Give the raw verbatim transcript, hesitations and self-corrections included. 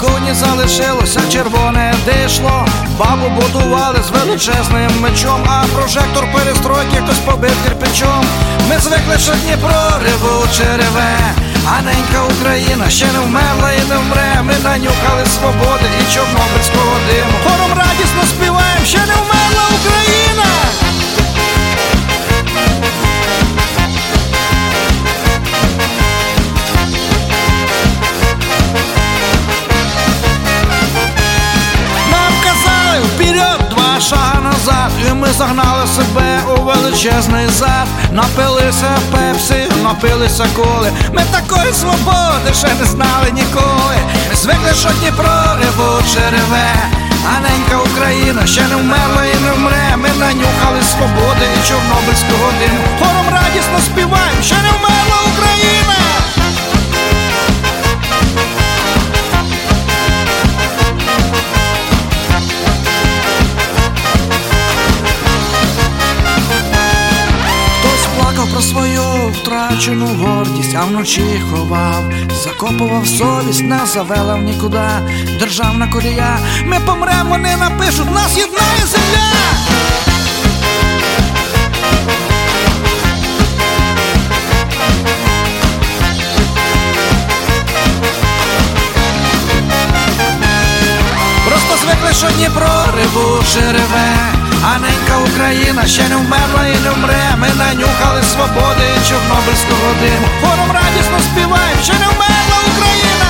лакуні залишилося червоне дишло. Бабу будували з величезним мечом, а прожектор перестройки хтось побив кирпичом. Ми звикли, що Дніпро ревуче реве, а ненька Україна ще не вмерла і не вмре. Ми нанюхали свободи і чорнобильського диму. Хором радісно співаєм, ще не вмерла Україна. Вперед, два шага назад, і ми загнали себе у величезний зад. Напилися пепсі, напилися коли. Ми такої свободи ще не знали ніколи. Ми звикли, що Дніпро ревуче реве, а ненька Україна ще не вмерла і не вмре. Ми нанюхали свободи і чорнобильського диму. Хором радісно співаємо, ще не вмерла Україна. Про свою втрачену гордість, а вночі ховав, закопував совість, не завела в нікуди державна колія. Ми помремо, вони напишуть, нас єднає земля. Просто звикли, що Дніпро ревуче реве, а ненька Україна ще не вмерла і не вмре. Ми нанюхали свободи і чорнобильського диму. Хором радісно співаємо, ще не вмерла Україна.